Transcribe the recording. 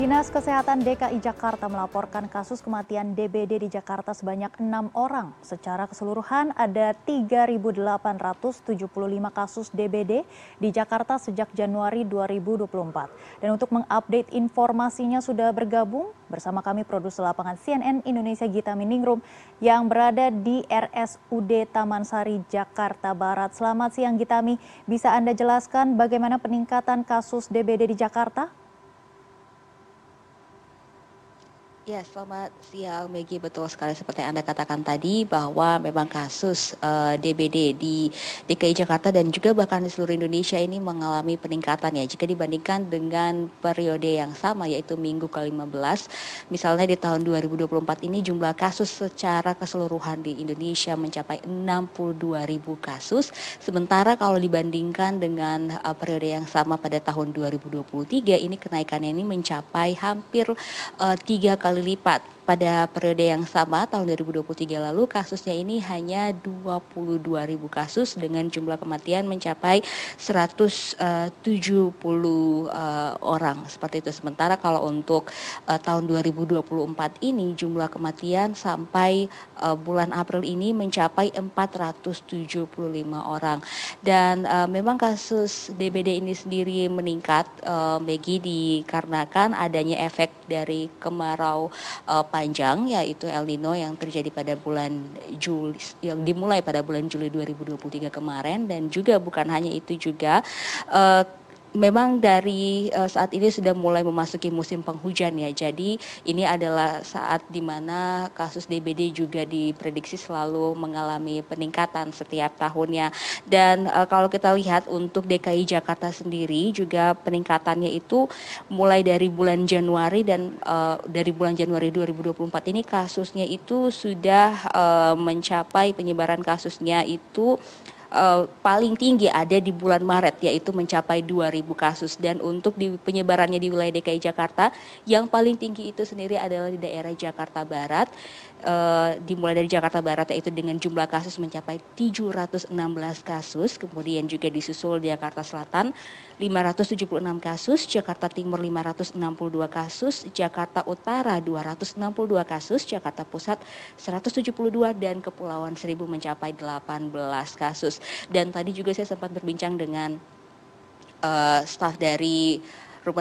Dinas Kesehatan DKI Jakarta melaporkan kasus kematian DBD di Jakarta sebanyak 6 orang. Secara keseluruhan ada 3.875 kasus DBD di Jakarta sejak Januari 2024. Dan untuk mengupdate informasinya sudah bergabung bersama kami produser lapangan CNN Indonesia Gita Miningrum yang berada di RSUD Taman Sari, Jakarta Barat. Selamat siang Gitami, bisa Anda jelaskan bagaimana peningkatan kasus DBD di Jakarta? Ya, selamat siang Maggie. Betul sekali seperti yang Anda katakan tadi bahwa memang kasus DBD di DKI Jakarta dan juga bahkan di seluruh Indonesia ini mengalami peningkatan ya jika dibandingkan dengan periode yang sama yaitu minggu ke-15. Misalnya di tahun 2024 ini jumlah kasus secara keseluruhan di Indonesia mencapai 62.000 kasus. Sementara kalau dibandingkan dengan periode yang sama pada tahun 2023 ini kenaikannya ini mencapai hampir 3 kali lipat. Pada periode yang sama tahun 2023 lalu kasusnya ini hanya 22.000 kasus dengan jumlah kematian mencapai 170 orang seperti itu. Sementara kalau untuk tahun 2024 ini jumlah kematian sampai bulan April ini mencapai 475 orang. Dan memang kasus DBD ini sendiri meningkat Maggie dikarenakan adanya efek dari kemarau panjang yaitu El Nino yang terjadi pada bulan Juli, yang dimulai pada bulan Juli 2023 kemarin. Dan juga bukan hanya itu juga memang dari saat ini sudah mulai memasuki musim penghujan ya. Jadi ini adalah saat di mana kasus DBD juga diprediksi selalu mengalami peningkatan setiap tahunnya. Dan kalau kita lihat untuk DKI Jakarta sendiri juga peningkatannya itu mulai dari bulan Januari dan dari bulan Januari 2024 ini kasusnya itu sudah mencapai penyebaran kasusnya itu paling tinggi ada di bulan Maret yaitu mencapai 2.000 kasus. Dan untuk penyebarannya di wilayah DKI Jakarta yang paling tinggi itu sendiri adalah di daerah Jakarta Barat. Dimulai dari Jakarta Barat yaitu dengan jumlah kasus mencapai 716 kasus, kemudian juga disusul Jakarta Selatan 576 kasus, Jakarta Timur 562 kasus, Jakarta Utara 262 kasus, Jakarta Pusat 172 dan Kepulauan Seribu mencapai 18 kasus. Dan tadi juga saya sempat berbincang dengan staf dari